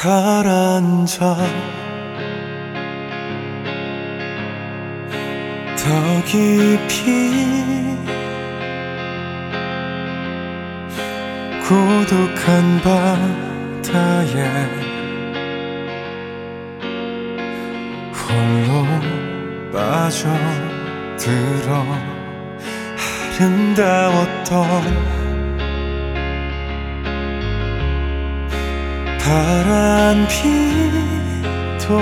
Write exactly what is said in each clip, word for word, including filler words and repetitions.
가라앉아 더 깊이 고독한 바다에 홀로 빠져들어 아름다웠던 파란 빛도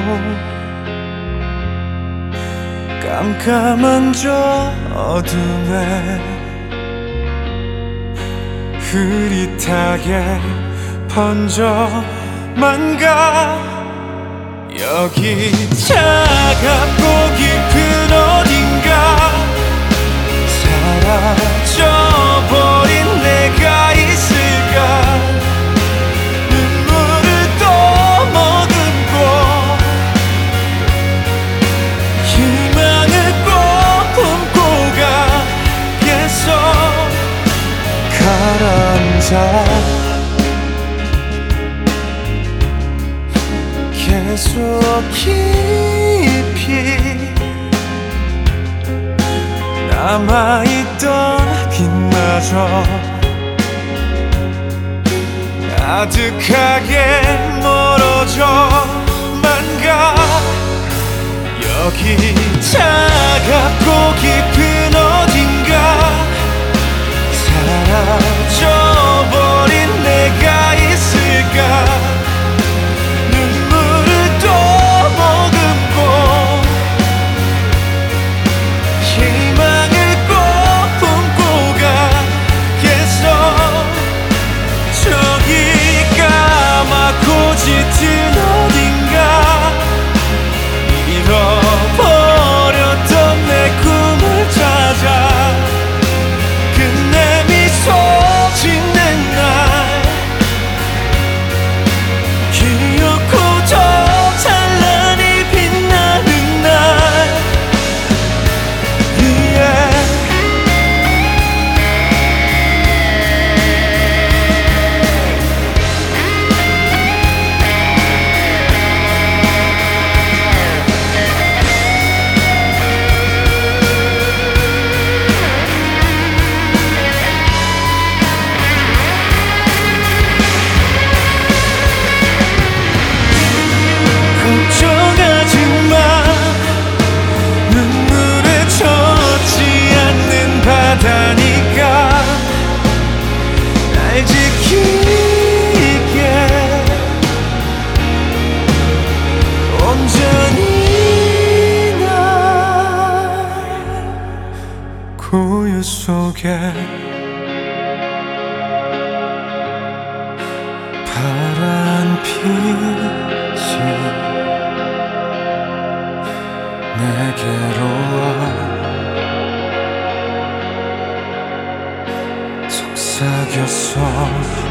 깜깜한 저 어둠에 흐릿하게 번져만 가. 여기 차갑고 깊은 어딘가 사라져버린 내가 있을까. 가라앉아 계속 깊이 남아있던 빛마저 아득하게 멀어져만 가. 여기 차갑고 깊은 어딘가 사라져버린 내가 있을까. 눈물을 또 머금고 희망을 꼭 품고 가겠어. 저기 까맣고 짙은 어딘가 잃어버렸던 내 꿈을 찾아 짓는 날 귀엽고 더 찬란히 빛나는 날 위에 걱정하지마. 눈물에 젖지 않는 바다니까 날 지키게 온전히 날 고요 속에 파란 빛이 내게로 와. 속삭였어.